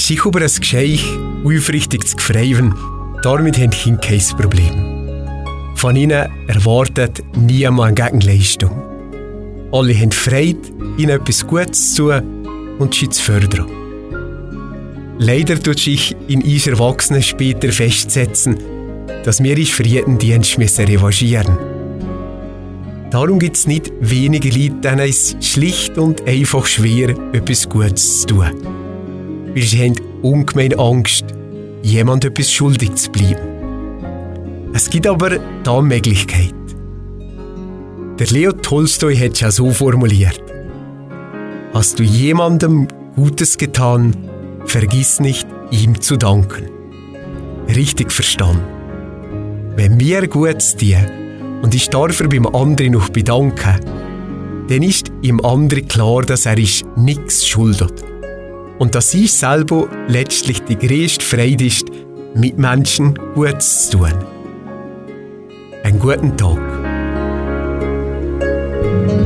sich über ein Geschenk aufrichtig zu freuen, damit haben Kinder kein Problem. Von ihnen erwartet niemand eine Gegenleistung. Alle haben Freude, ihnen etwas Gutes zu tun und sie zu fördern. Leider tut sich in uns Erwachsenen später festsetzen, dass wir uns für jeden Dienst revanchieren müssen. Darum gibt es nicht wenige Leute, denen es schlicht und einfach schwer, etwas Gutes zu tun. Weil sie haben ungemein Angst, jemand etwas schuldig zu bleiben. Es gibt aber da eine Möglichkeit. Der Leo Tolstoi hat es ja so formuliert: Hast du jemandem Gutes getan, vergiss nicht, ihm zu danken. Richtig verstanden. Wenn wir Gutes tun und ich dafür beim anderen noch bedanken, dann ist ihm anderen klar, dass er nichts schuldet. Und dass ich selber letztlich die grösste Freude ist, mit Menschen Gutes zu tun. Einen guten Tag.